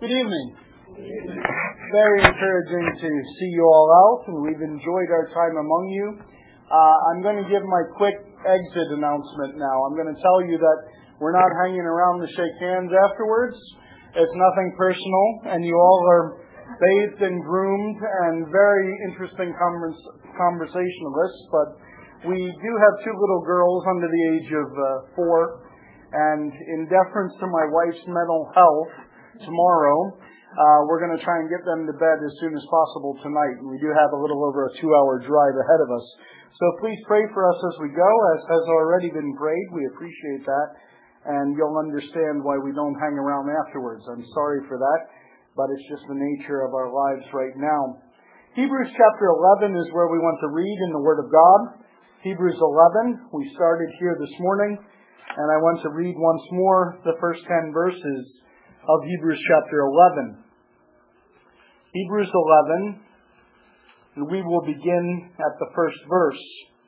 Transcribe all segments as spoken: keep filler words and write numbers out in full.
Good evening. Very encouraging to see you all out, and we've enjoyed our time among you. Uh, I'm going to give my quick exit announcement now. I'm going to tell you that we're not hanging around to shake hands afterwards. It's nothing personal, and you all are bathed and groomed and very interesting convers- conversationalists, but we do have two little girls under the age of uh, four, and in deference to my wife's mental health, tomorrow, uh, we're going to try and get them to bed as soon as possible tonight. And we do have a little over a two-hour drive ahead of us. So please pray for us as we go, as has already been prayed. We appreciate that. And you'll understand why we don't hang around afterwards. I'm sorry for that, but it's just the nature of our lives right now. Hebrews chapter eleven is where we want to read in the Word of God. Hebrews eleven, we started here this morning, and I want to read once more the first ten verses of Hebrews chapter eleven. Hebrews eleven, and we will begin at the first verse.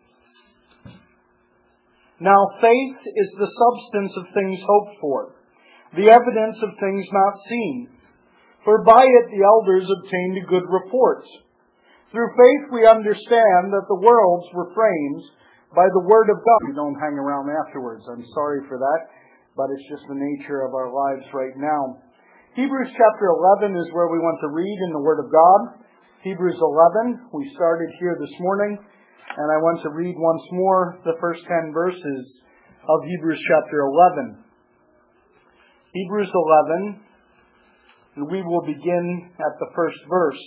Now faith is the substance of things hoped for, the evidence of things not seen. For by it the elders obtained a good report. Through faith we understand that the worlds were framed by the word of God. We don't hang around afterwards. I'm sorry for that, but it's just the nature of our lives right now. Hebrews chapter eleven is where we want to read in the Word of God. Hebrews eleven, we started here this morning, and I want to read once more the first ten verses of Hebrews chapter eleven. Hebrews eleven, and we will begin at the first verse.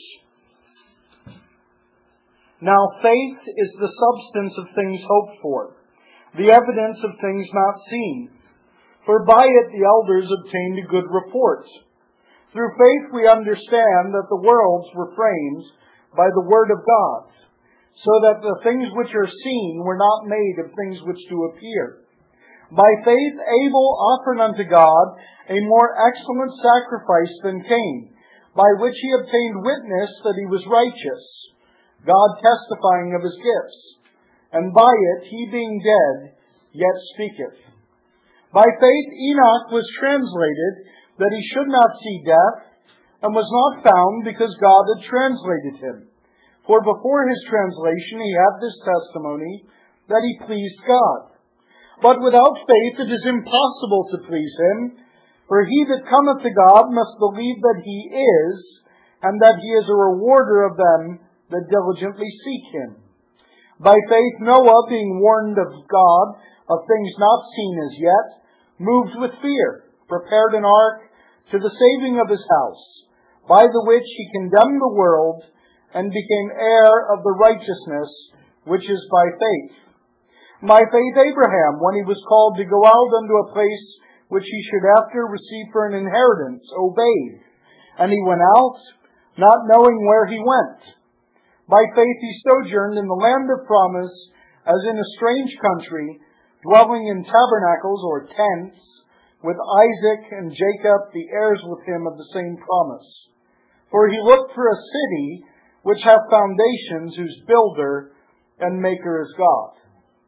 Now faith is the substance of things hoped for, the evidence of things not seen. For by it the elders obtained a good report. Through faith we understand that the worlds were framed by the word of God, so that the things which are seen were not made of things which do appear. By faith Abel offered unto God a more excellent sacrifice than Cain, by which he obtained witness that he was righteous, God testifying of his gifts. And by it he being dead yet speaketh. By faith Enoch was translated that he should not see death, and was not found because God had translated him. For before his translation he had this testimony, that he pleased God. But without faith it is impossible to please him, for he that cometh to God must believe that he is, and that he is a rewarder of them that diligently seek him. By faith Noah, being warned of God of things not seen as yet, moved with fear, prepared an ark to the saving of his house, by the which he condemned the world, and became heir of the righteousness which is by faith. By faith Abraham, when he was called to go out unto a place which he should after receive for an inheritance, obeyed. And he went out, not knowing where he went. By faith he sojourned in the land of promise, as in a strange country, dwelling in tabernacles or tents, with Isaac and Jacob, the heirs with him of the same promise. For he looked for a city which hath foundations, whose builder and maker is God.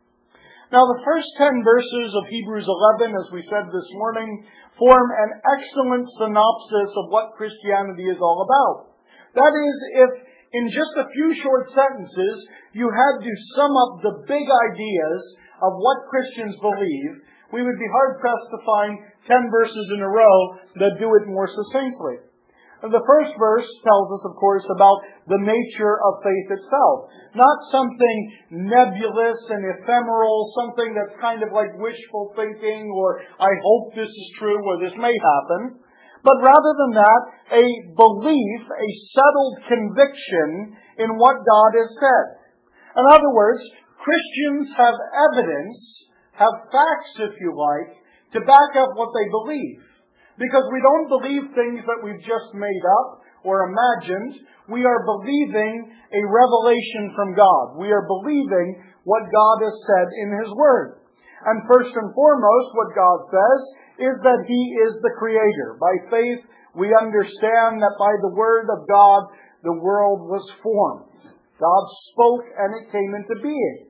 Now the first ten verses of Hebrews eleven, as we said this morning, form an excellent synopsis of what Christianity is all about. That is, if in just a few short sentences you had to sum up the big ideas of what Christians believe, we would be hard-pressed to find ten verses in a row that do it more succinctly. The first verse tells us, of course, about the nature of faith itself. Not something nebulous and ephemeral, something that's kind of like wishful thinking, or I hope this is true, or this may happen. But rather than that, a belief, a settled conviction in what God has said. In other words, Christians have evidence, have facts, if you like, to back up what they believe. Because we don't believe things that we've just made up or imagined. We are believing a revelation from God. We are believing what God has said in His Word. And first and foremost, what God says is that He is the Creator. By faith, we understand that by the Word of God, the world was formed. God spoke and it came into being.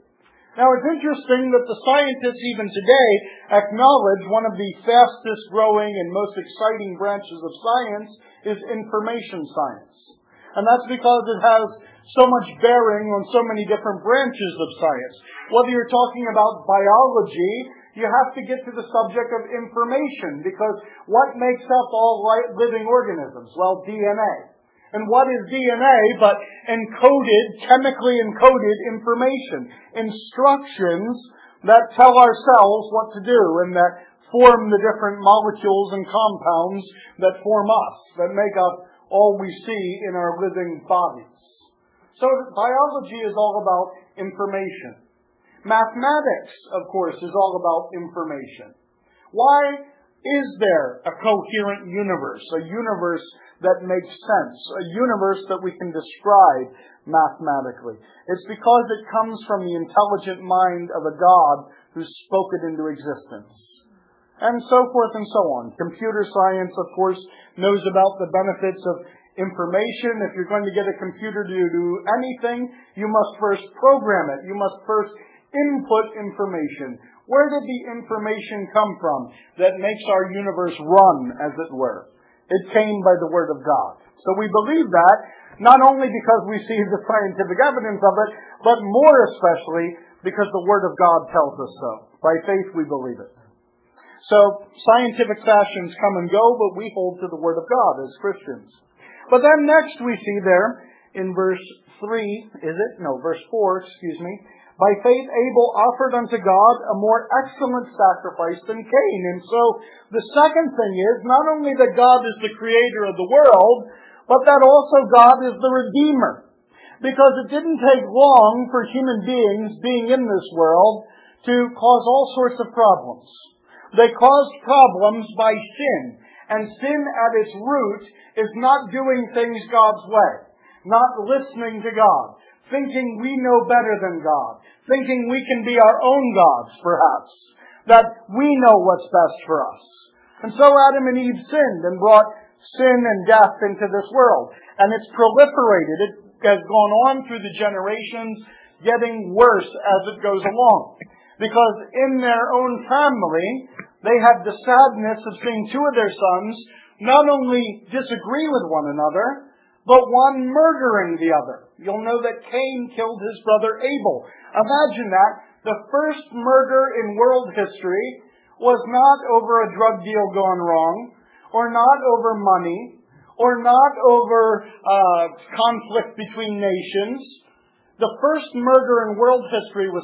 Now, it's interesting that the scientists even today acknowledge one of the fastest growing and most exciting branches of science is information science. And that's because it has so much bearing on so many different branches of science. Whether you're talking about biology, you have to get to the subject of information, because what makes up all living organisms? Well, D N A. And what is D N A but encoded, chemically encoded information, instructions that tell our cells what to do and that form the different molecules and compounds that form us, that make up all we see in our living bodies. So biology is all about information. Mathematics, of course, is all about information. Why is there a coherent universe, a universe that makes sense, a universe that we can describe mathematically? It's because it comes from the intelligent mind of a God who spoke it into existence. And so forth and so on. Computer science, of course, knows about the benefits of information. If you're going to get a computer to do anything, you must first program it. You must first input information. Where did the information come from that makes our universe run, as it were? It came by the Word of God. So we believe that, not only because we see the scientific evidence of it, but more especially because the Word of God tells us so. By faith we believe it. So scientific fashions come and go, but we hold to the Word of God as Christians. But then next we see there in verse three, is it? No, verse four, excuse me. By faith Abel offered unto God a more excellent sacrifice than Cain. And so the second thing is not only that God is the creator of the world, but that also God is the Redeemer. Because it didn't take long for human beings being in this world to cause all sorts of problems. They caused problems by sin. And sin at its root is not doing things God's way. Not listening to God. Thinking we know better than God. Thinking we can be our own gods, perhaps. That we know what's best for us. And so Adam and Eve sinned and brought sin and death into this world. And it's proliferated. It has gone on through the generations, getting worse as it goes along. Because in their own family, they had the sadness of seeing two of their sons not only disagree with one another, but one murdering the other. You'll know that Cain killed his brother Abel. Imagine that. The first murder in world history was not over a drug deal gone wrong, or not over money, or not over uh, conflict between nations. The first murder in world history was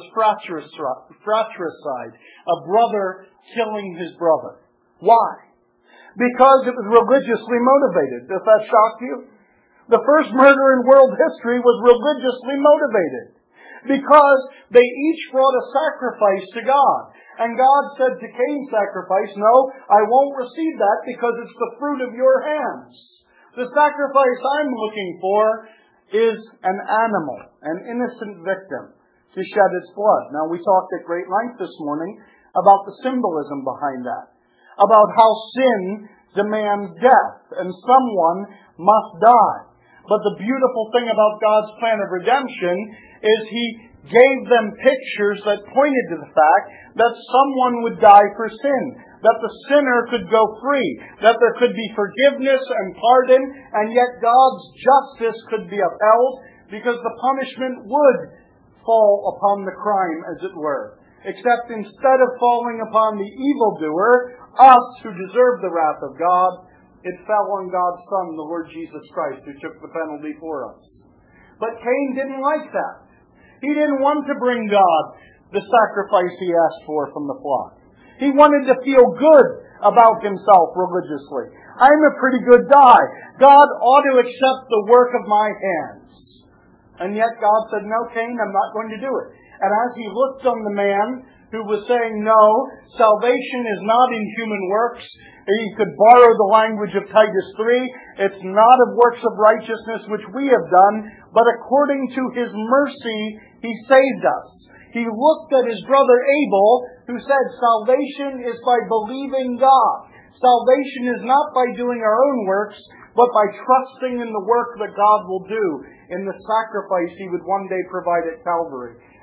fratricide, a brother killing his brother. Why? Because it was religiously motivated. Does that shock you? The first murder in world history was religiously motivated. Because they each brought a sacrifice to God. And God said to Cain's sacrifice, no, I won't receive that because it's the fruit of your hands. The sacrifice I'm looking for is an animal, an innocent victim, to shed its blood. Now, we talked at great length this morning about the symbolism behind that. About how sin demands death, and someone must die. But the beautiful thing about God's plan of redemption is He gave them pictures that pointed to the fact that someone would die for sin, that the sinner could go free, that there could be forgiveness and pardon, and yet God's justice could be upheld because the punishment would fall upon the crime, as it were. Except instead of falling upon the evildoer, us who deserve the wrath of God, it fell on God's Son, the Lord Jesus Christ, who took the penalty for us. But Cain didn't like that. He didn't want to bring God the sacrifice he asked for from the flock. He wanted to feel good about himself religiously. I'm a pretty good guy. God ought to accept the work of my hands. And yet God said, no, Cain, I'm not going to do it. And as he looked on the man who was saying, no, salvation is not in human works. He could borrow the language of Titus three. It's not of works of righteousness which we have done, but according to His mercy, He saved us. He looked at his brother Abel, who said, salvation is by believing God. Salvation is not by doing our own works, but by trusting in the work that God will do in the sacrifice He would one day provide at Calvary.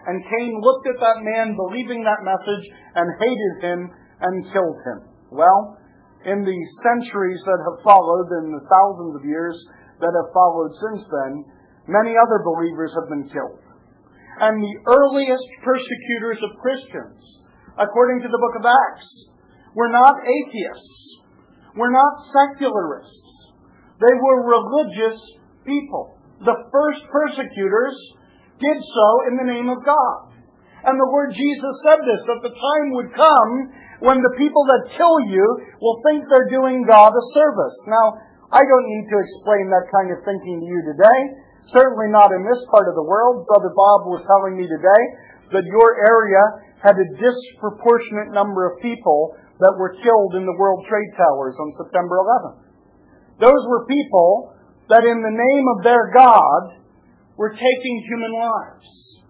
And Cain looked at that man believing that message and hated him and killed him. Well, in the centuries that have followed, in the thousands of years that have followed since then, many other believers have been killed. And the earliest persecutors of Christians, according to the book of Acts, were not atheists, were not secularists. They were religious people. The first persecutors did so in the name of God. And the Lord Jesus said this, that the time would come when the people that kill you will think they're doing God a service. Now, I don't need to explain that kind of thinking to you today. Certainly not in this part of the world. Brother Bob was telling me today that your area had a disproportionate number of people that were killed in the World Trade Towers on September eleventh. Those were people that in the name of their God were taking human lives.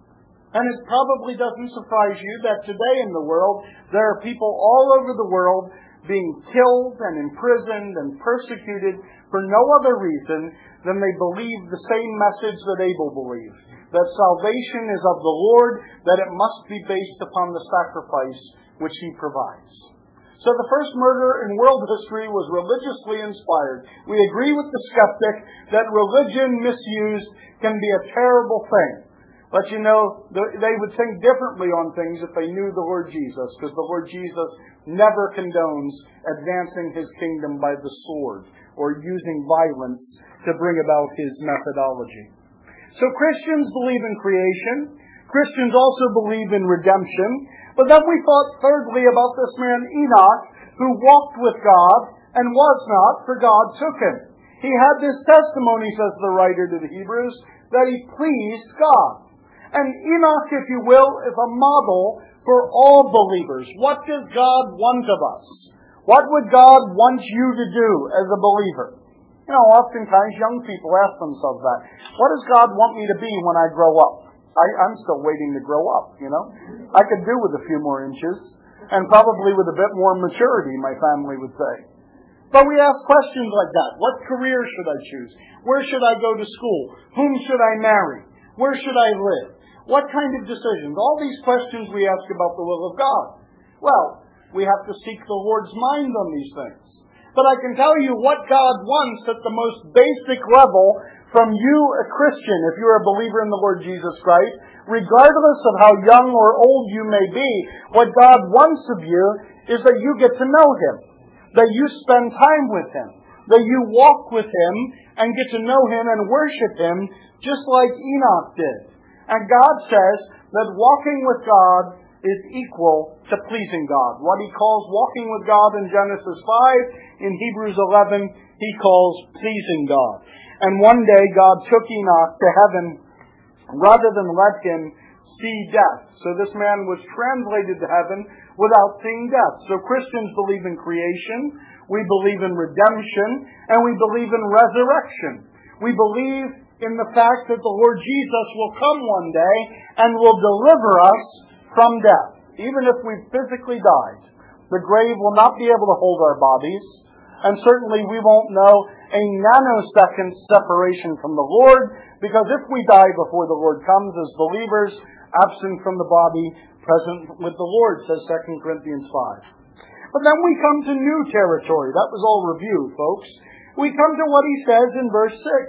And it probably doesn't surprise you that today in the world there are people all over the world being killed and imprisoned and persecuted for no other reason than they believe the same message that Abel believed, that salvation is of the Lord, that it must be based upon the sacrifice which He provides. So the first murder in world history was religiously inspired. We agree with the skeptic that religion misused can be a terrible thing. But you know, they would think differently on things if they knew the Lord Jesus, because the Lord Jesus never condones advancing His kingdom by the sword or using violence to bring about His methodology. So Christians believe in creation. Christians also believe in redemption. But then we thought thirdly about this man Enoch, who walked with God and was not, for God took him. He had this testimony, says the writer to the Hebrews, that he pleased God. And Enoch, if you will, is a model for all believers. What does God want of us? What would God want you to do as a believer? You know, oftentimes young people ask themselves that. What does God want me to be when I grow up? I, I'm still waiting to grow up, you know. I could do with a few more inches, and probably with a bit more maturity, my family would say. But we ask questions like that. What career should I choose? Where should I go to school? Whom should I marry? Where should I live? What kind of decisions? All these questions we ask about the will of God. Well, we have to seek the Lord's mind on these things. But I can tell you what God wants at the most basic level from you, a Christian, if you're a believer in the Lord Jesus Christ, regardless of how young or old you may be, what God wants of you is that you get to know Him, that you spend time with Him, that you walk with Him and get to know Him and worship Him just like Enoch did. And God says that walking with God is equal to pleasing God. What He calls walking with God in Genesis five, in Hebrews eleven, He calls pleasing God. And one day God took Enoch to heaven rather than let him see death. So this man was translated to heaven without seeing death. So Christians believe in creation, we believe in redemption, and we believe in resurrection. We believe in the fact that the Lord Jesus will come one day and will deliver us from death. Even if we've physically died, the grave will not be able to hold our bodies, and certainly we won't know a nanosecond separation from the Lord, because if we die before the Lord comes as believers, absent from the body, present with the Lord, says Second Corinthians five. But then we come to new territory. That was all review, folks. We come to what he says in verse six.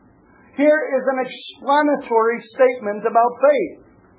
Here is an explanatory statement about faith.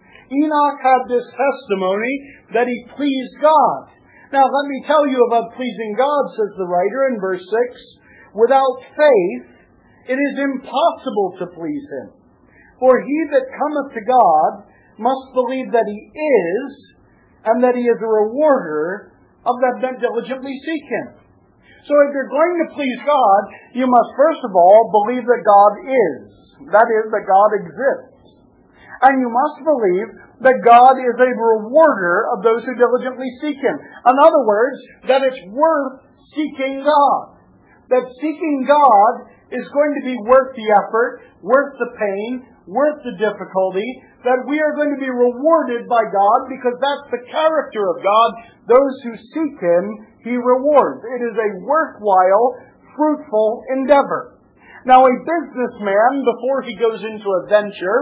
Enoch had this testimony that he pleased God. Now, let me tell you about pleasing God, says the writer in verse six. Without faith, it is impossible to please Him. For he that cometh to God must believe that He is, and that He is a rewarder of them that diligently seek Him. So if you're going to please God, you must first of all believe that God is. That is, that God exists. And you must believe that God is a rewarder of those who diligently seek Him. In other words, that it's worth seeking God. That seeking God is going to be worth the effort, worth the pain, worth the difficulty, that we are going to be rewarded by God because that's the character of God. Those who seek Him, He rewards. It is a worthwhile, fruitful endeavor. Now, a businessman, before he goes into a venture,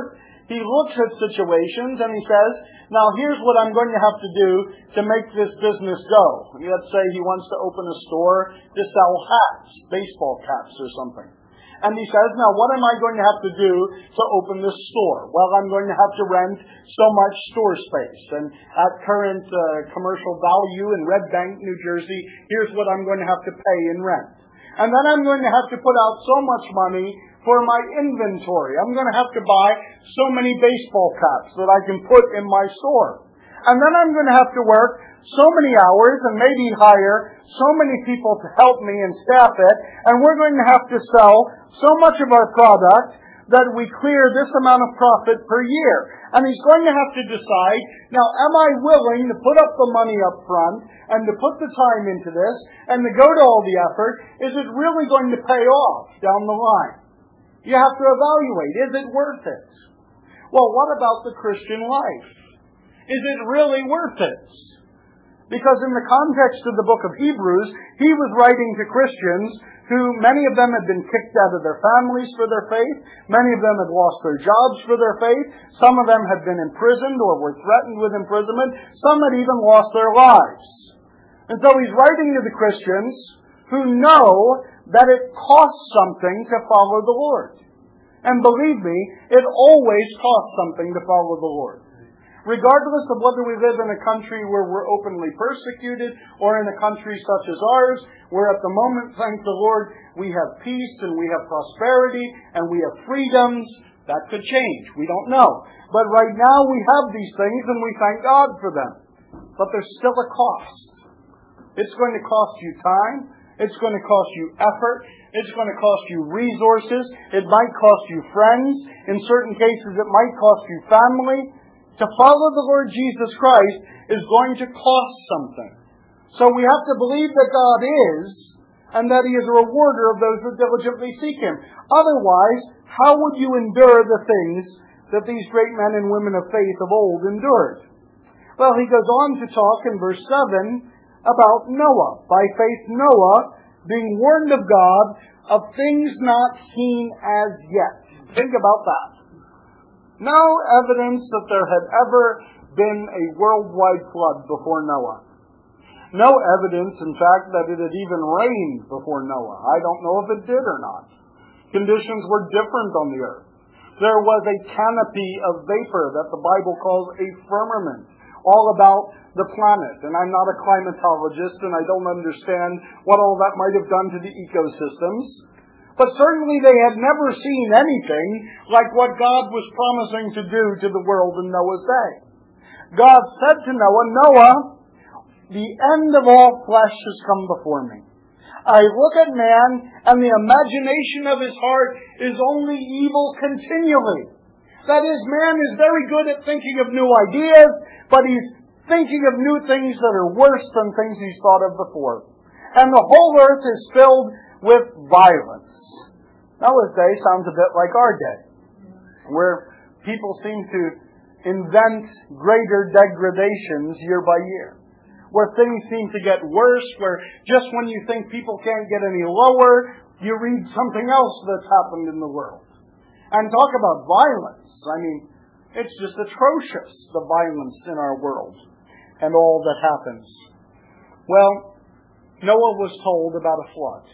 he looks at situations and he says, now here's what I'm going to have to do to make this business go. Let's say he wants to open a store to sell hats, baseball caps or something. And he says, now what am I going to have to do to open this store? Well, I'm going to have to rent so much store space. And at current uh, commercial value in Red Bank, New Jersey, here's what I'm going to have to pay in rent. And then I'm going to have to put out so much money for my inventory. I'm going to have to buy so many baseball caps that I can put in my store. And then I'm going to have to work so many hours and maybe hire so many people to help me and staff it. And we're going to have to sell so much of our product that we clear this amount of profit per year. And he's going to have to decide, now am I willing to put up the money up front and to put the time into this and to go to all the effort? Is it really going to pay off down the line? You have to evaluate, is it worth it? Well, what about the Christian life? Is it really worth it? Because in the context of the book of Hebrews, he was writing to Christians who, many of them had been kicked out of their families for their faith. Many of them had lost their jobs for their faith. Some of them had been imprisoned or were threatened with imprisonment. Some had even lost their lives. And so he's writing to the Christians who know that it costs something to follow the Lord. And believe me, it always costs something to follow the Lord. Regardless of whether we live in a country where we're openly persecuted or in a country such as ours, where at the moment, thank the Lord, we have peace and we have prosperity and we have freedoms, that could change. We don't know. But right now we have these things and we thank God for them. But there's still a cost. It's going to cost you time. It's going to cost you effort. It's going to cost you resources. It might cost you friends. In certain cases, it might cost you family. To follow the Lord Jesus Christ is going to cost something. So we have to believe that God is, and that He is a rewarder of those who diligently seek Him. Otherwise, how would you endure the things that these great men and women of faith of old endured? Well, he goes on to talk in verse seven about Noah. By faith, Noah, being warned of God of things not seen as yet. Think about that. No evidence that there had ever been a worldwide flood before Noah. No evidence, in fact, that it had even rained before Noah. I don't know if it did or not. Conditions were different on the earth. There was a canopy of vapor that the Bible calls a firmament, all about the planet. And I'm not a climatologist, and I don't understand what all that might have done to the ecosystems. But certainly they had never seen anything like what God was promising to do to the world in Noah's day. God said to Noah, Noah, the end of all flesh has come before me. I look at man, and the imagination of his heart is only evil continually. That is, man is very good at thinking of new ideas, but he's thinking of new things that are worse than things he's thought of before. And the whole earth is filled with violence. Noah's day sounds a bit like our day, where people seem to invent greater degradations year by year, where things seem to get worse, where just when you think people can't get any lower, you read something else that's happened in the world. And talk about violence. I mean, it's just atrocious, the violence in our world and all that happens. Well, Noah was told about a flood.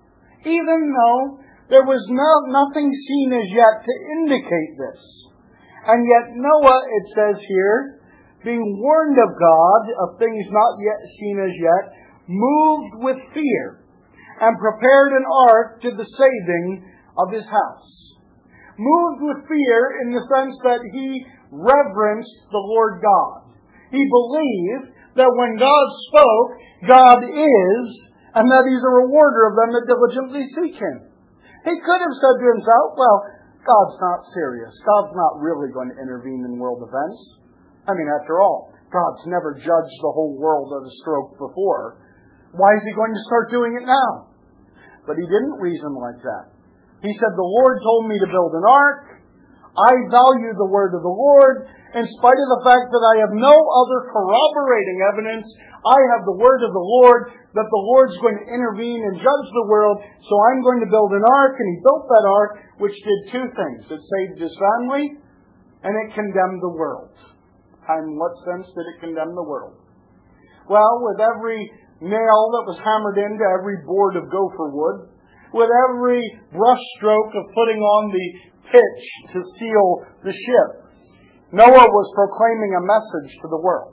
Even though there was no, nothing seen as yet to indicate this. And yet Noah, it says here, being warned of God of things not yet seen as yet, moved with fear, and prepared an ark to the saving of his house. Moved with fear in the sense that he reverenced the Lord God. He believed that when God spoke, God is, and that He's a rewarder of them that diligently seek Him. He could have said to himself, well, God's not serious. God's not really going to intervene in world events. I mean, after all, God's never judged the whole world at a stroke before. Why is He going to start doing it now? But he didn't reason like that. He said, the Lord told me to build an ark. I value the word of the Lord. In spite of the fact that I have no other corroborating evidence, I have the word of the Lord that the Lord's going to intervene and judge the world, so I'm going to build an ark. And he built that ark, which did two things. It saved his family, and it condemned the world. And in what sense did it condemn the world? Well, with every nail that was hammered into every board of gopher wood, with every brushstroke of putting on the pitch to seal the ship, Noah was proclaiming a message to the world.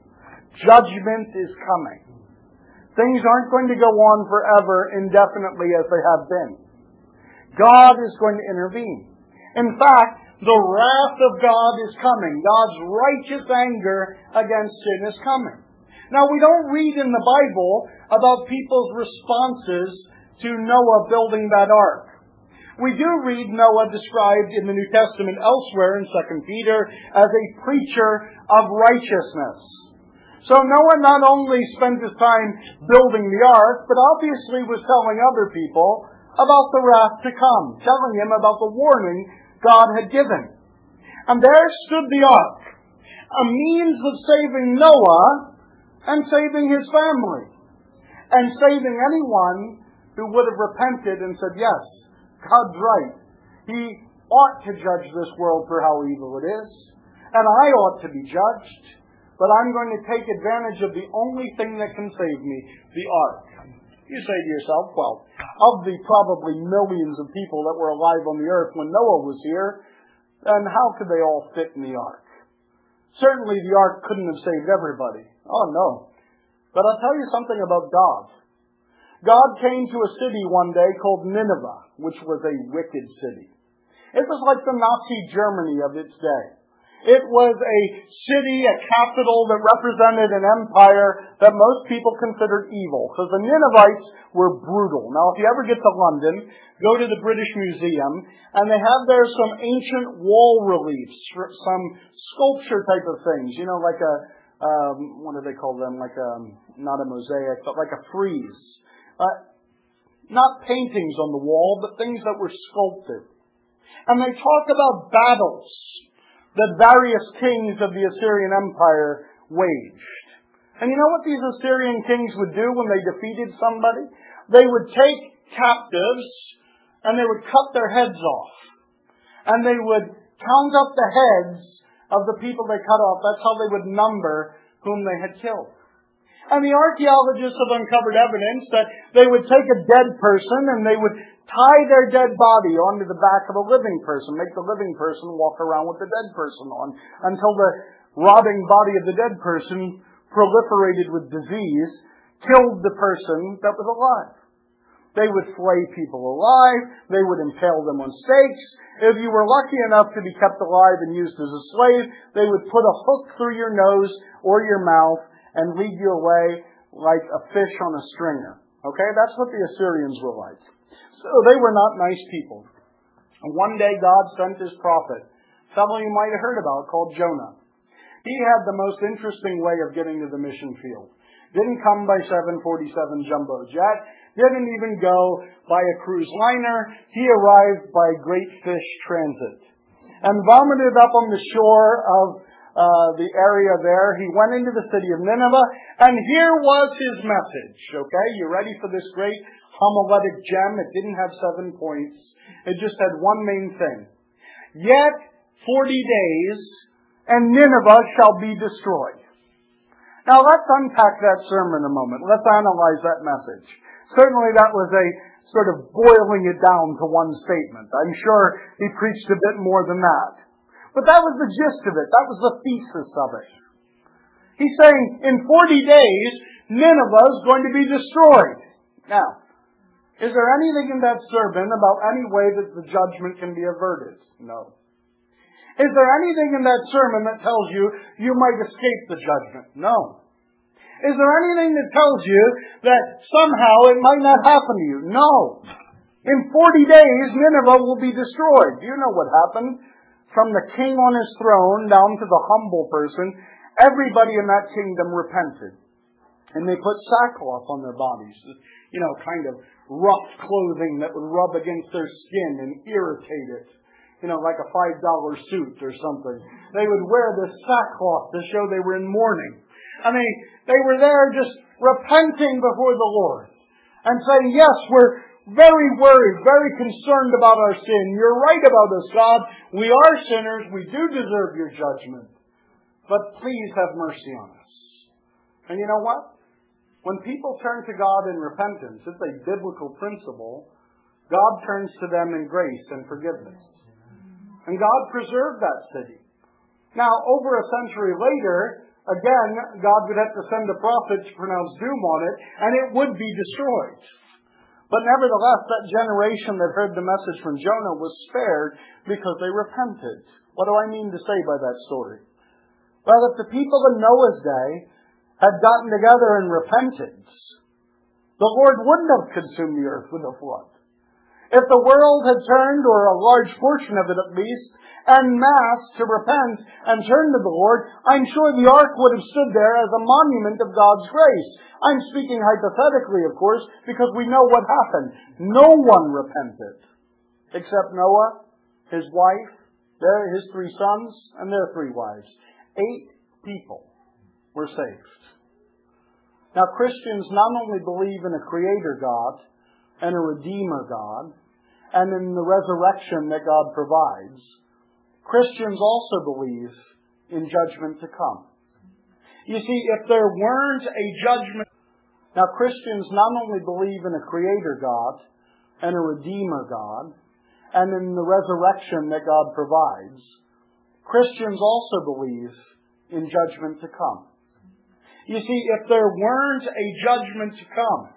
Judgment is coming. Things aren't going to go on forever indefinitely as they have been. God is going to intervene. In fact, the wrath of God is coming. God's righteous anger against sin is coming. Now, we don't read in the Bible about people's responses to Noah building that ark. We do read Noah described in the New Testament elsewhere in Second Peter as a preacher of righteousness. So Noah not only spent his time building the ark, but obviously was telling other people about the wrath to come, telling him about the warning God had given. And there stood the ark, a means of saving Noah and saving his family, and saving anyone who would have repented and said, yes, God's right. He ought to judge this world for how evil it is, and I ought to be judged, but I'm going to take advantage of the only thing that can save me, the ark. You say to yourself, well, of the probably millions of people that were alive on the earth when Noah was here, then how could they all fit in the ark? Certainly the ark couldn't have saved everybody. Oh, no. But I'll tell you something about God. God came to a city one day called Nineveh, which was a wicked city. It was like the Nazi Germany of its day. It was a city, a capital that represented an empire that most people considered evil, because the Ninevites were brutal. Now, if you ever get to London, go to the British Museum, and they have there some ancient wall reliefs, some sculpture type of things, you know, like a, um, what do they call them? Like a, not a mosaic, but like a frieze. Uh, not paintings on the wall, but things that were sculpted. And they talk about battles that various kings of the Assyrian Empire waged. And you know what these Assyrian kings would do when they defeated somebody? They would take captives and they would cut their heads off. And they would count up the heads of the people they cut off. That's how they would number whom they had killed. And the archaeologists have uncovered evidence that they would take a dead person and they would tie their dead body onto the back of a living person, make the living person walk around with the dead person on, until the rotting body of the dead person proliferated with disease, killed the person that was alive. They would flay people alive. They would impale them on stakes. If you were lucky enough to be kept alive and used as a slave, they would put a hook through your nose or your mouth and lead you away like a fish on a stringer. Okay? That's what the Assyrians were like. So they were not nice people. And one day God sent his prophet, a fellow you might have heard about, called Jonah. He had the most interesting way of getting to the mission field. Didn't come by seven forty-seven jumbo jet. Didn't even go by a cruise liner. He arrived by Great Fish Transit. And vomited up on the shore of uh, the area there. He went into the city of Nineveh. And here was his message. Okay, you ready for this great homiletic gem? It didn't have seven points. It just had one main thing. Yet forty days, and Nineveh shall be destroyed. Now let's unpack that sermon a moment. Let's analyze that message. Certainly that was a sort of boiling it down to one statement. I'm sure he preached a bit more than that. But that was the gist of it. That was the thesis of it. He's saying in forty days, Nineveh is going to be destroyed. Now, is there anything in that sermon about any way that the judgment can be averted? No. Is there anything in that sermon that tells you you might escape the judgment? No. Is there anything that tells you that somehow it might not happen to you? No. In forty days, Nineveh will be destroyed. Do you know what happened? From the king on his throne down to the humble person, everybody in that kingdom repented. And they put sackcloth on their bodies. You know, kind of rough clothing that would rub against their skin and irritate it. You know, like a five dollar suit or something. They would wear this sackcloth to show they were in mourning. I mean, they were there just repenting before the Lord and saying, yes, we're very worried, very concerned about our sin. You're right about us, God. We are sinners. We do deserve your judgment. But please have mercy on us. And you know what? When people turn to God in repentance, it's a biblical principle. God turns to them in grace and forgiveness. And God preserved that city. Now, over a century later, again, God would have to send a prophet to pronounce doom on it, and it would be destroyed. But nevertheless, that generation that heard the message from Jonah was spared because they repented. What do I mean to say by that story? Well, if the people in Noah's day had gotten together in repentance, the Lord wouldn't have consumed the earth with a flood. If the world had turned, or a large portion of it at least, en masse to repent and turn to the Lord, I'm sure the ark would have stood there as a monument of God's grace. I'm speaking hypothetically, of course, because we know what happened. No one repented, except Noah, his wife, their, his three sons, and their three wives. Eight people were saved. Now, Christians not only believe in a Creator God, and a Redeemer God, and in the resurrection that God provides, Christians also believe in judgment to come. You see, if there weren't a judgment... Now, Christians not only believe in a Creator God, and a Redeemer God, and in the resurrection that God provides, Christians also believe in judgment to come. You see, if there weren't a judgment to come,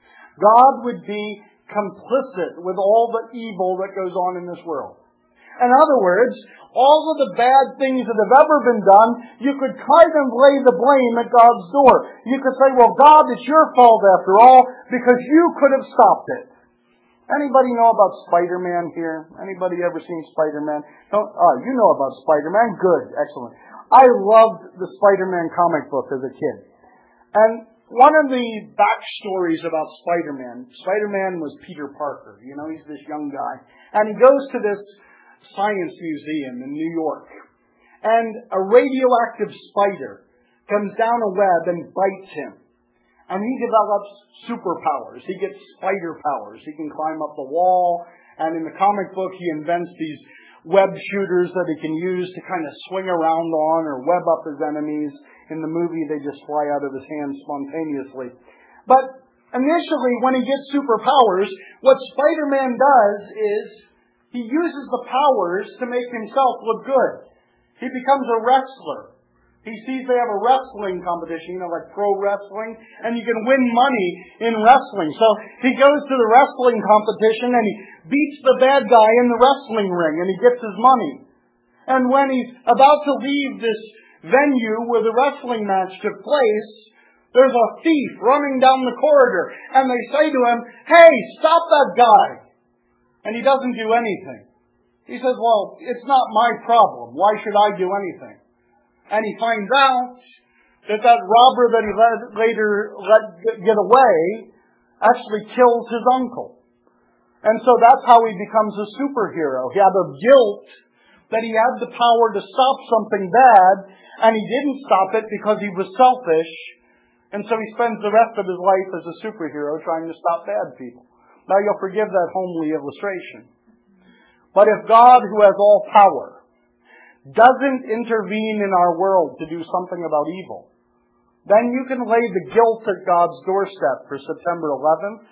God would be complicit with all the evil that goes on in this world. In other words, all of the bad things that have ever been done, you could kind of lay the blame at God's door. You could say, well, God, it's your fault after all, because you could have stopped it. Anybody know about Spider-Man here? Anybody ever seen Spider-Man? Don't, oh, you know about Spider-Man? Good, excellent. I loved the Spider-Man comic book as a kid. And one of the backstories about Spider-Man, Spider-Man was Peter Parker. You know, he's this young guy. And he goes to this science museum in New York. And a radioactive spider comes down a web and bites him. And he develops superpowers. He gets spider powers. He can climb up the wall. And in the comic book, he invents these web shooters that he can use to kind of swing around on or web up his enemies. In the movie, they just fly out of his hands spontaneously. But initially, when he gets superpowers, what Spider-Man does is he uses the powers to make himself look good. He becomes a wrestler. He sees they have a wrestling competition, you know, like pro wrestling, and you can win money in wrestling. So he goes to the wrestling competition and he beats the bad guy in the wrestling ring and he gets his money. And when he's about to leave this venue where the wrestling match took place, there's a thief running down the corridor, and they say to him, hey, stop that guy. And he doesn't do anything. He says, well, it's not my problem. Why should I do anything? And he finds out that that robber that he let, later let get away actually kills his uncle. And so that's how he becomes a superhero. He had a guilt that he had the power to stop something bad, and he didn't stop it because he was selfish. And so he spends the rest of his life as a superhero trying to stop bad people. Now you'll forgive that homely illustration. But if God, who has all power, doesn't intervene in our world to do something about evil, then you can lay the guilt at God's doorstep for September eleventh,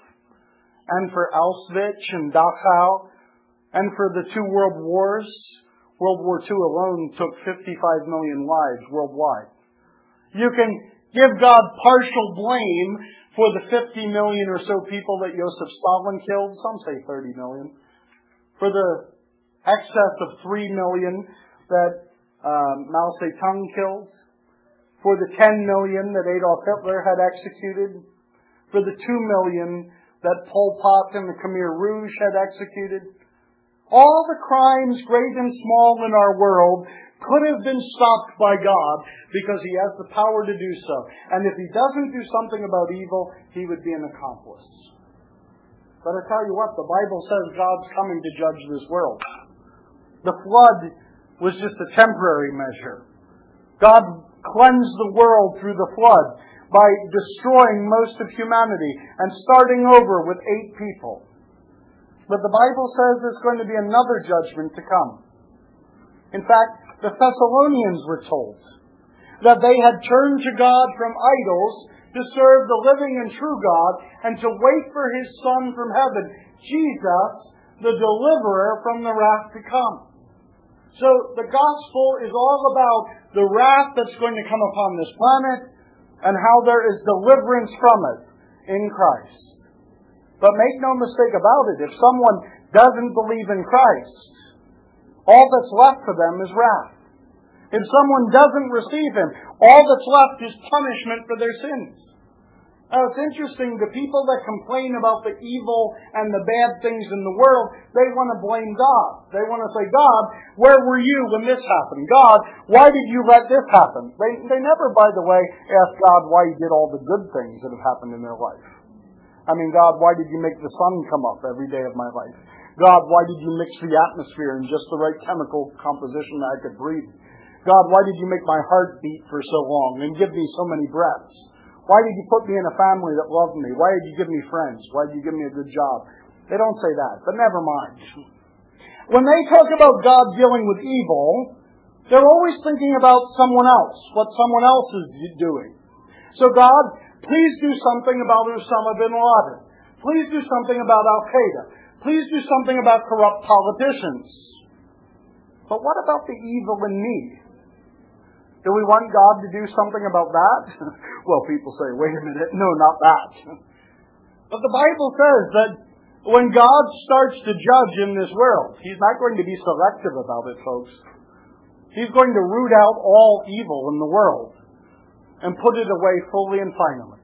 and for Auschwitz and Dachau, and for the two world wars. World War Two alone took fifty-five million lives worldwide. You can give God partial blame for the fifty million or so people that Joseph Stalin killed. Some say thirty million. For the excess of three million that um, Mao Zedong killed. For the ten million that Adolf Hitler had executed. For the two million that Pol Pot and the Khmer Rouge had executed. All the crimes, great and small, in our world could have been stopped by God because He has the power to do so. And if He doesn't do something about evil, He would be an accomplice. But I tell you what, the Bible says God's coming to judge this world. The flood was just a temporary measure. God cleansed the world through the flood by destroying most of humanity and starting over with eight people. But the Bible says there's going to be another judgment to come. In fact, the Thessalonians were told that they had turned to God from idols to serve the living and true God and to wait for His Son from heaven, Jesus, the deliverer from the wrath to come. So the gospel is all about the wrath that's going to come upon this planet and how there is deliverance from it in Christ. But make no mistake about it, if someone doesn't believe in Christ, all that's left for them is wrath. If someone doesn't receive Him, all that's left is punishment for their sins. Now, it's interesting, the people that complain about the evil and the bad things in the world, they want to blame God. They want to say, God, where were you when this happened? God, why did you let this happen? They, they never, by the way, ask God why He did all the good things that have happened in their life. I mean, God, why did you make the sun come up every day of my life? God, why did you mix the atmosphere in just the right chemical composition that I could breathe? God, why did you make my heart beat for so long and give me so many breaths? Why did you put me in a family that loved me? Why did you give me friends? Why did you give me a good job? They don't say that, but never mind. When they talk about God dealing with evil, they're always thinking about someone else, what someone else is doing. So God, please do something about Osama bin Laden. Please do something about Al-Qaeda. Please do something about corrupt politicians. But what about the evil in me? Do we want God to do something about that? Well, people say, wait a minute, no, not that. But the Bible says that when God starts to judge in this world, He's not going to be selective about it, folks. He's going to root out all evil in the world and put it away fully and finally.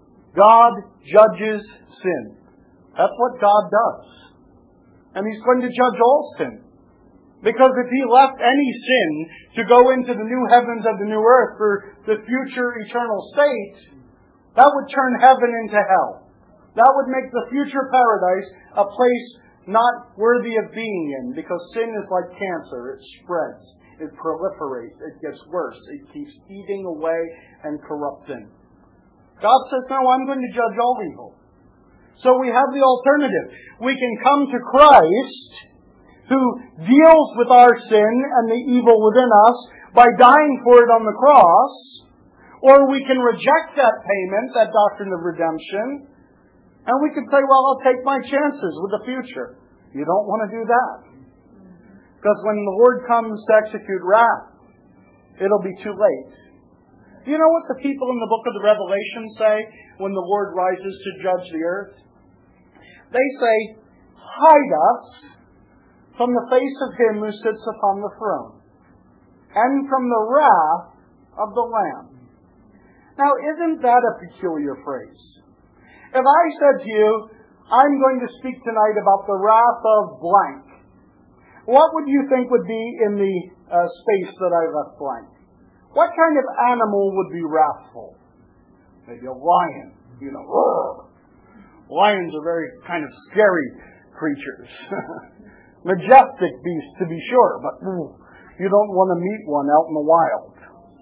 God judges sin. That's what God does. And He's going to judge all sin. Because if He left any sin to go into the new heavens and the new earth for the future eternal state, that would turn heaven into hell. That would make the future paradise a place not worthy of being in, because sin is like cancer. It spreads, it proliferates, it gets worse, it keeps eating away and corrupting. God says, no, I'm going to judge all evil. So we have the alternative. We can come to Christ, who deals with our sin and the evil within us by dying for it on the cross, or we can reject that payment, that doctrine of redemption, and we can say, well, I'll take my chances with the future. You don't want to do that. Because when the Lord comes to execute wrath, it'll be too late. Do you know what the people in the book of the Revelation say when the Lord rises to judge the earth? They say, hide us from the face of Him who sits upon the throne, and from the wrath of the Lamb. Now, isn't that a peculiar phrase? If I said to you, I'm going to speak tonight about the wrath of blank, what would you think would be in the uh, space that I left blank? What kind of animal would be wrathful? Maybe a lion. You know, roar. Lions are very kind of scary creatures. Majestic beasts, to be sure, but ooh, you don't want to meet one out in the wild.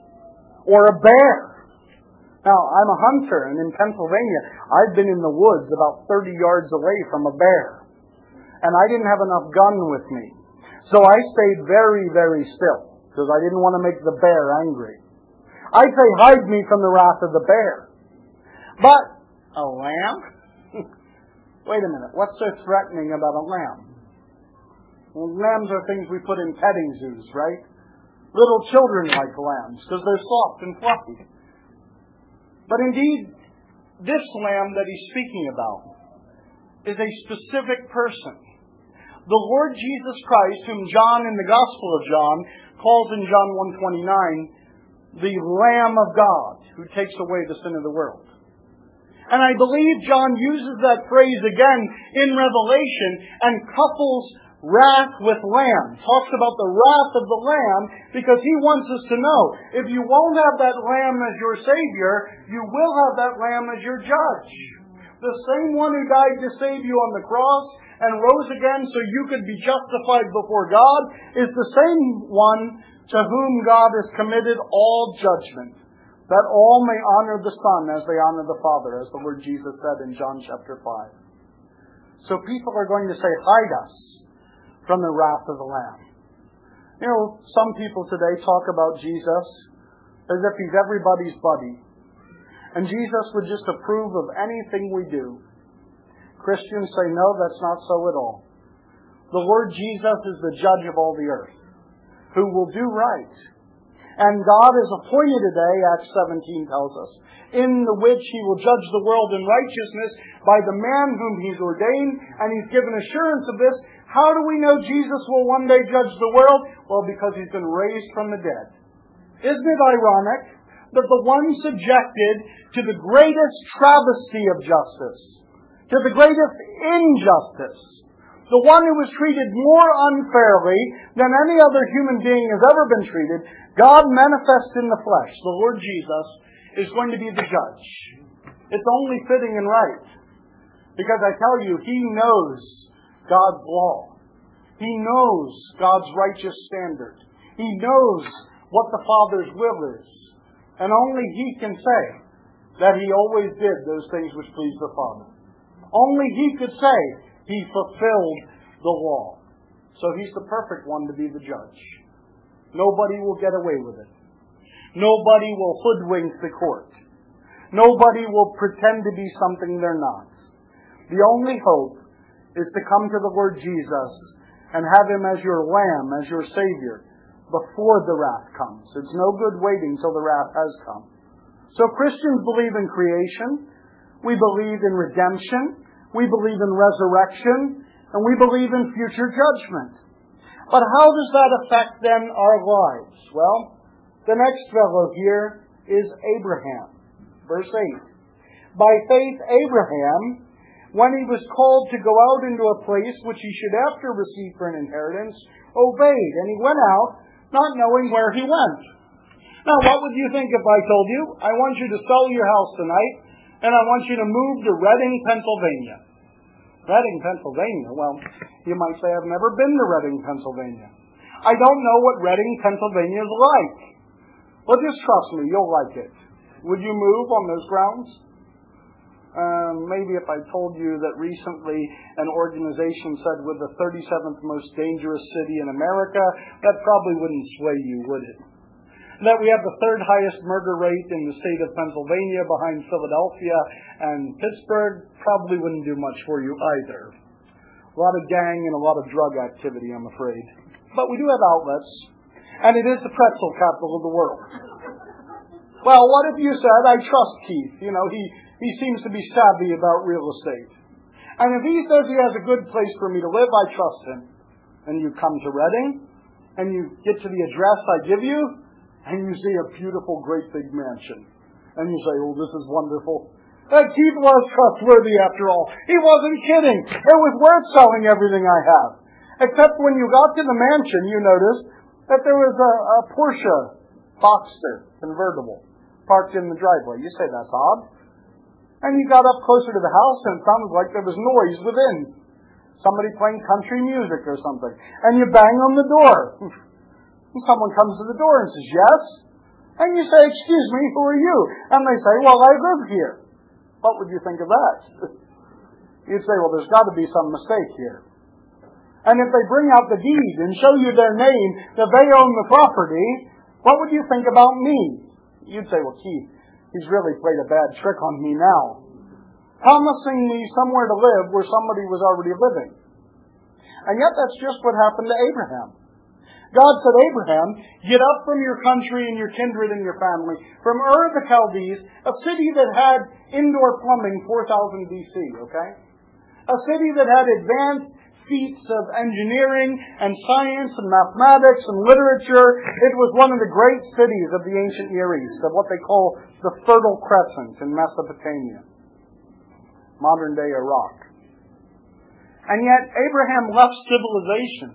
Or a bear. Now, I'm a hunter, and in Pennsylvania, I've been in the woods about thirty yards away from a bear. And I didn't have enough gun with me. So I stayed very, very still, because I didn't want to make the bear angry. I'd say, hide me from the wrath of the bear. But a lamb? Wait a minute, what's so threatening about a lamb? Well, lambs are things we put in petting zoos, right? Little children like lambs because they're soft and fluffy. But indeed, this lamb that he's speaking about is a specific person. The Lord Jesus Christ, whom John in the Gospel of John calls in John one twenty-nine, the Lamb of God who takes away the sin of the world. And I believe John uses that phrase again in Revelation and couples wrath with lamb. Talks about the wrath of the lamb because he wants us to know if you won't have that lamb as your Savior, you will have that lamb as your judge. The same one who died to save you on the cross and rose again so you could be justified before God is the same one to whom God has committed all judgment, that all may honor the Son as they honor the Father, as the Lord Jesus said in John chapter five. So people are going to say, hide us from the wrath of the Lamb. You know, some people today talk about Jesus as if He's everybody's buddy. And Jesus would just approve of anything we do. Christians say, no, that's not so at all. The Lord Jesus is the judge of all the earth, who will do right. And God is appointed a day, Acts seventeen tells us, in the which He will judge the world in righteousness by the man whom He's ordained, and He's given assurance of this. How do we know Jesus will one day judge the world? Well, because He's been raised from the dead. Isn't it ironic that the one subjected to the greatest travesty of justice, to the greatest injustice, the one who was treated more unfairly than any other human being has ever been treated, God manifest in the flesh, the Lord Jesus, is going to be the judge. It's only fitting and right. Because I tell you, He knows God's law. He knows God's righteous standard. He knows what the Father's will is. And only He can say that He always did those things which pleased the Father. Only He could say He fulfilled the law. So He's the perfect one to be the judge. Nobody will get away with it. Nobody will hoodwink the court. Nobody will pretend to be something they're not. The only hope is to come to the Lord Jesus and have Him as your Lamb, as your Savior, before the wrath comes. It's no good waiting till the wrath has come. So Christians believe in creation. We believe in redemption. We believe in resurrection. And we believe in future judgment. But how does that affect then our lives? Well, the next fellow here is Abraham. Verse eight. By faith Abraham, when he was called to go out into a place which he should after receive for an inheritance, obeyed. And he went out, not knowing where he went. Now, what would you think if I told you, I want you to sell your house tonight, and I want you to move to Reading, Pennsylvania? Reading, Pennsylvania? Well, you might say, I've never been to Reading, Pennsylvania. I don't know what Reading, Pennsylvania is like. Well, just trust me, you'll like it. Would you move on those grounds? Um, maybe if I told you that recently an organization said we're the thirty-seventh most dangerous city in America, that probably wouldn't sway you, would it? That we have the third highest murder rate in the state of Pennsylvania behind Philadelphia and Pittsburgh probably wouldn't do much for you either. A lot of gang and a lot of drug activity, I'm afraid. But we do have outlets, and it is the pretzel capital of the world. Well, what if you said, I trust Keith. You know, he, he seems to be savvy about real estate. And if he says he has a good place for me to live, I trust him. And you come to Reading, and you get to the address I give you, and you see a beautiful, great big mansion. And you say, oh, this is wonderful. That Keith was trustworthy after all. He wasn't kidding. It was worth selling everything I have. Except when you got to the mansion, you noticed that there was a, a Porsche Boxster convertible parked in the driveway. You say, that's odd. And you got up closer to the house and it sounded like there was noise within. Somebody playing country music or something. And you bang on the door. And someone comes to the door and says, yes? And you say, excuse me, who are you? And they say, well, I live here. What would you think of that? You'd say, well, there's got to be some mistake here. And if they bring out the deed and show you their name, that they own the property, what would you think about me? You'd say, well, Keith, he's really played a bad trick on me now, promising me somewhere to live where somebody was already living. And yet that's just what happened to Abraham. God said, Abraham, get up from your country and your kindred and your family, from Ur of the Chaldees, a city that had indoor plumbing four thousand B C, okay? A city that had advanced feats of engineering and science and mathematics and literature. It was one of the great cities of the ancient Near East, of what they call the Fertile Crescent in Mesopotamia, modern-day Iraq. And yet Abraham left civilization.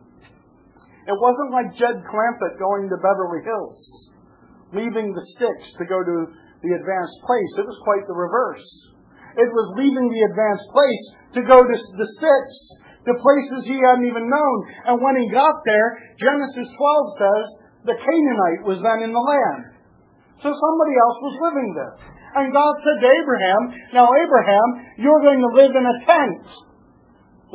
It wasn't like Jed Clampett going to Beverly Hills, leaving the sticks to go to the advanced place. It was quite the reverse. It was leaving the advanced place to go to the sticks, to places he hadn't even known. And when he got there, Genesis twelve says the Canaanite was then in the land. So somebody else was living there. And God said to Abraham, now Abraham, you're going to live in a tent.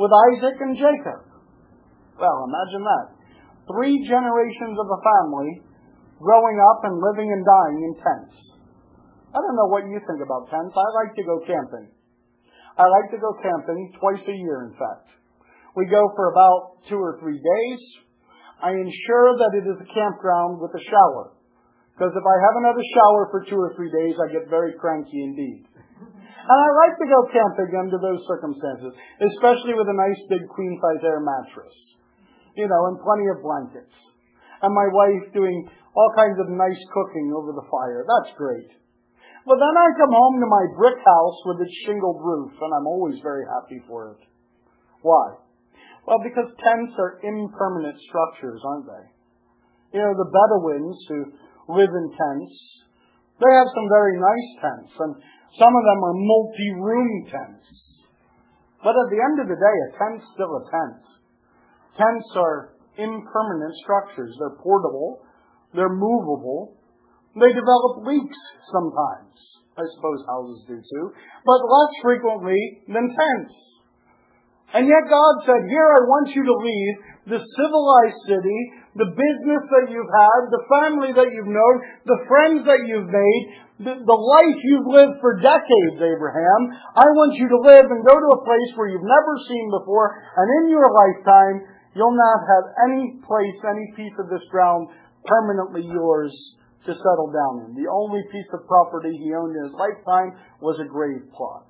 with Isaac and Jacob. Well, imagine that. Three generations of a family growing up and living and dying in tents. I don't know what you think about tents. I like to go camping. I like to go camping twice a year, in fact. We go for about two or three days. I ensure that it is a campground with a shower. Because if I haven't had a shower for two or three days, I get very cranky indeed. And I like to go camping under those circumstances, especially with a nice big queen-size air mattress. You know, and plenty of blankets. And my wife doing all kinds of nice cooking over the fire. That's great. But then I come home to my brick house with its shingled roof, and I'm always very happy for it. Why? Well, because tents are impermanent structures, aren't they? You know, the Bedouins who live in tents, they have some very nice tents, and some of them are multi-room tents. But at the end of the day, a tent's still a tent. Tents are impermanent structures. They're portable. They're movable. They develop leaks sometimes. I suppose houses do too. But less frequently than tents. And yet God said, here I want you to leave the civilized city, the business that you've had, the family that you've known, the friends that you've made, the, the life you've lived for decades, Abraham. I want you to live and go to a place where you've never seen before, and in your lifetime, you'll not have any place, any piece of this ground permanently yours to settle down in. The only piece of property he owned in his lifetime was a grave plot.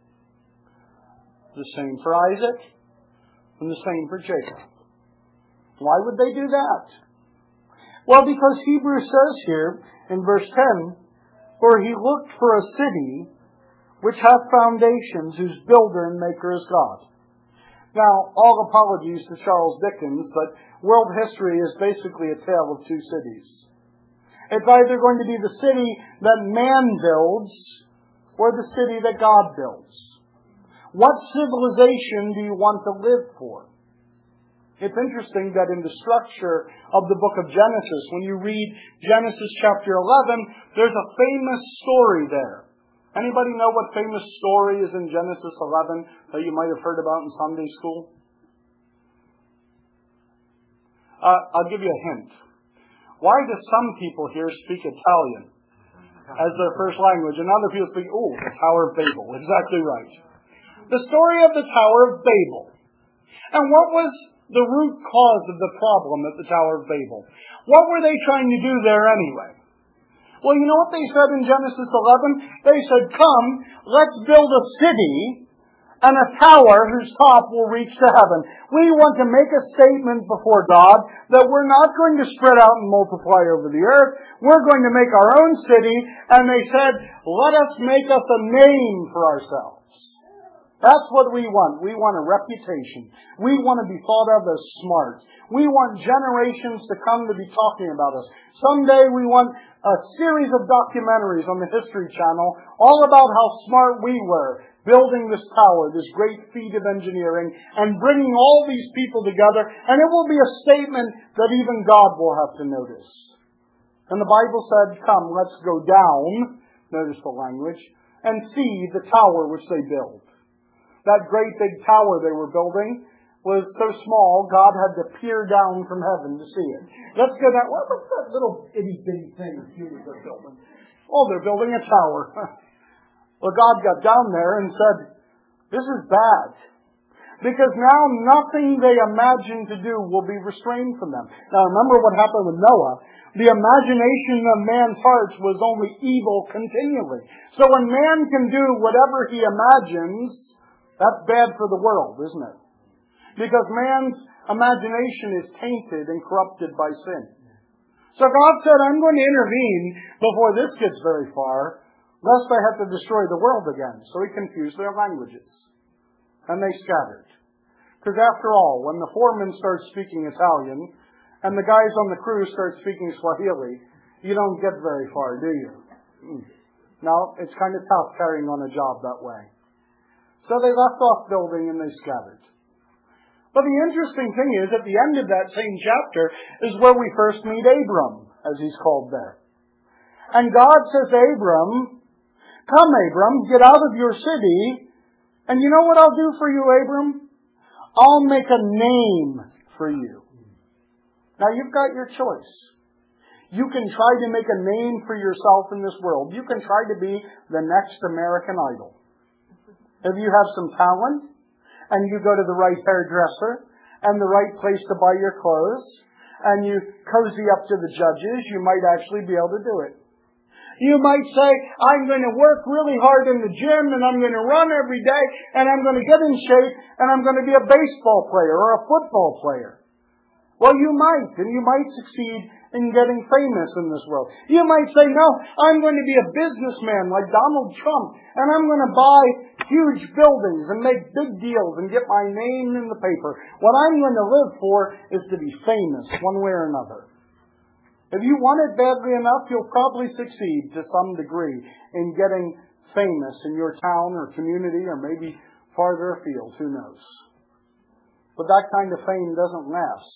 The same for Isaac, and the same for Jacob. Why would they do that? Well, because Hebrews says here in verse ten, for he looked for a city which hath foundations, whose builder and maker is God. Now, all apologies to Charles Dickens, but world history is basically a tale of two cities. It's either going to be the city that man builds or the city that God builds. What civilization do you want to live for? It's interesting that in the structure of the book of Genesis, when you read Genesis chapter eleven, there's a famous story there. Anybody know what famous story is in Genesis eleven that you might have heard about in Sunday school? Uh, I'll give you a hint. Why do some people here speak Italian as their first language, and other people speak, oh, the Tower of Babel. Exactly right. The story of the Tower of Babel. And what was the root cause of the problem at the Tower of Babel? What were they trying to do there anyway? Well, you know what they said in Genesis eleven? They said, come, let's build a city and a tower whose top will reach to heaven. We want to make a statement before God that we're not going to spread out and multiply over the earth. We're going to make our own city. And they said, let us make us a name for ourselves. That's what we want. We want a reputation. We want to be thought of as smart. We want generations to come to be talking about us. Someday we want a series of documentaries on the History Channel all about how smart we were building this tower, this great feat of engineering, and bringing all these people together. And it will be a statement that even God will have to notice. And the Bible said, come, let's go down, notice the language, and see the tower which they built. That great big tower they were building was so small, God had to peer down from heaven to see it. Let's go down. What, what's that little itty-bitty thing humans are building? Oh, they're building a tower. Well, God got down there and said, this is bad. Because now nothing they imagine to do will be restrained from them. Now remember what happened with Noah. The imagination of man's hearts was only evil continually. So when man can do whatever he imagines, that's bad for the world, isn't it? Because man's imagination is tainted and corrupted by sin. So God said, I'm going to intervene before this gets very far, lest I have to destroy the world again. So he confused their languages. And they scattered. Because after all, when the foreman starts speaking Italian, and the guys on the crew start speaking Swahili, you don't get very far, do you? No, it's kind of tough carrying on a job that way. So they left off building and they scattered. But the interesting thing is, at the end of that same chapter is where we first meet Abram, as he's called there. And God says to Abram, come, Abram, get out of your city, and you know what I'll do for you, Abram? I'll make a name for you. Now you've got your choice. You can try to make a name for yourself in this world. You can try to be the next American Idol. If you have some talent, and you go to the right hairdresser, and the right place to buy your clothes, and you cozy up to the judges, you might actually be able to do it. You might say, I'm going to work really hard in the gym, and I'm going to run every day, and I'm going to get in shape, and I'm going to be a baseball player or a football player. Well, you might, and you might succeed in getting famous in this world. You might say, no, I'm going to be a businessman like Donald Trump, and I'm going to buy huge buildings and make big deals and get my name in the paper. What I'm going to live for is to be famous one way or another. If you want it badly enough, you'll probably succeed to some degree in getting famous in your town or community or maybe farther afield. Who knows? But that kind of fame doesn't last.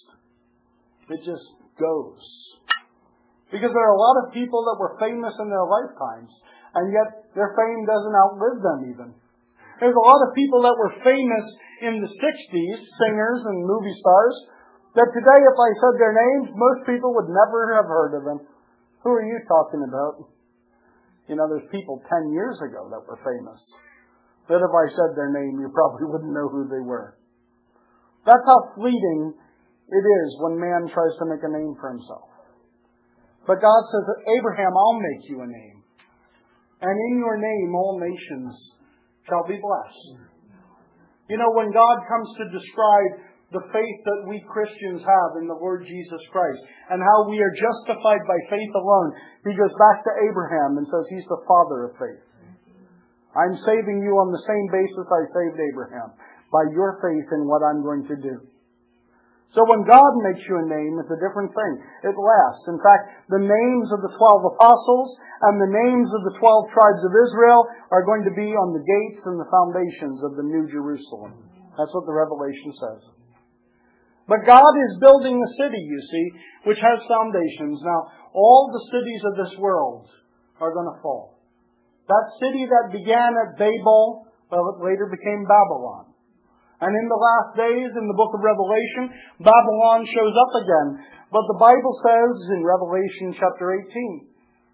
It just goes. Because there are a lot of people that were famous in their lifetimes, and yet their fame doesn't outlive them even. There's a lot of people that were famous in the sixties, singers and movie stars, that today if I said their names, most people would never have heard of them. Who are you talking about? You know, there's people ten years ago that were famous, that if I said their name, you probably wouldn't know who they were. That's how fleeting it is when man tries to make a name for himself. But God says, Abraham, I'll make you a name. And in your name all nations shall be blessed. You know, when God comes to describe the faith that we Christians have in the Lord Jesus Christ and how we are justified by faith alone, He goes back to Abraham and says He's the father of faith. I'm saving you on the same basis I saved Abraham, by your faith in what I'm going to do. So when God makes you a name, it's a different thing. It lasts. In fact, the names of the twelve apostles and the names of the twelve tribes of Israel are going to be on the gates and the foundations of the New Jerusalem. That's what the Revelation says. But God is building a city, you see, which has foundations. Now, all the cities of this world are going to fall. That city that began at Babel, well, it later became Babylon. And in the last days, in the book of Revelation, Babylon shows up again. But the Bible says in Revelation chapter eighteen,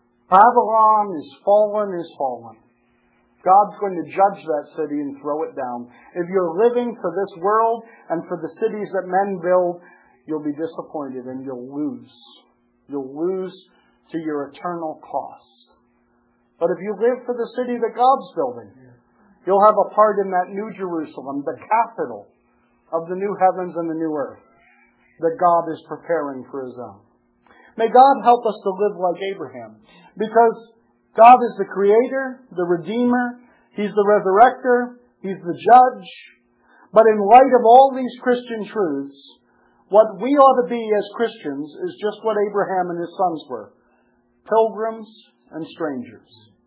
Babylon is fallen, is fallen. God's going to judge that city and throw it down. If you're living for this world and for the cities that men build, you'll be disappointed and you'll lose. You'll lose to your eternal cost. But if you live for the city that God's building, you'll have a part in that New Jerusalem, the capital of the new heavens and the new earth that God is preparing for His own. May God help us to live like Abraham, because God is the Creator, the Redeemer, He's the Resurrector, He's the Judge. But in light of all these Christian truths, what we ought to be as Christians is just what Abraham and his sons were: pilgrims and strangers.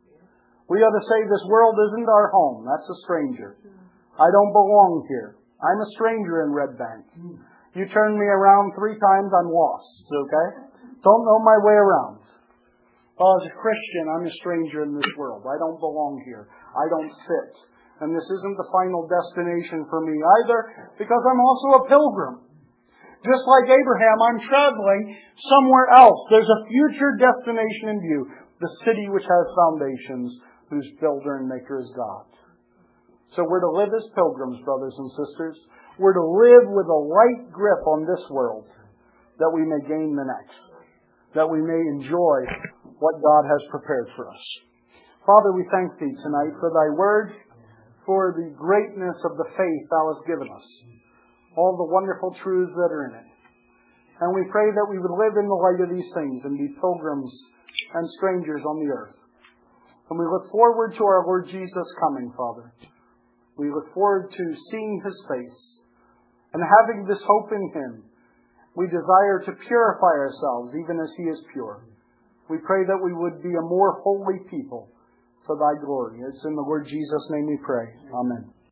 We ought to say this world isn't our home. That's a stranger. I don't belong here. I'm a stranger in Red Bank. You turn me around three times, I'm lost. Okay? Don't know my way around. Well, as a Christian, I'm a stranger in this world. I don't belong here. I don't fit. And this isn't the final destination for me either, because I'm also a pilgrim. Just like Abraham, I'm traveling somewhere else. There's a future destination in view. The city which has foundations, whose builder and maker is God. So we're to live as pilgrims, brothers and sisters. We're to live with a light grip on this world, that we may gain the next, that we may enjoy what God has prepared for us. Father, we thank Thee tonight for Thy word, for the greatness of the faith Thou hast given us, all the wonderful truths that are in it. And we pray that we would live in the light of these things and be pilgrims and strangers on the earth. And we look forward to our Lord Jesus coming, Father. We look forward to seeing His face. And having this hope in Him, we desire to purify ourselves even as He is pure. We pray that we would be a more holy people for Thy glory. It's in the Lord Jesus' name we pray. Amen.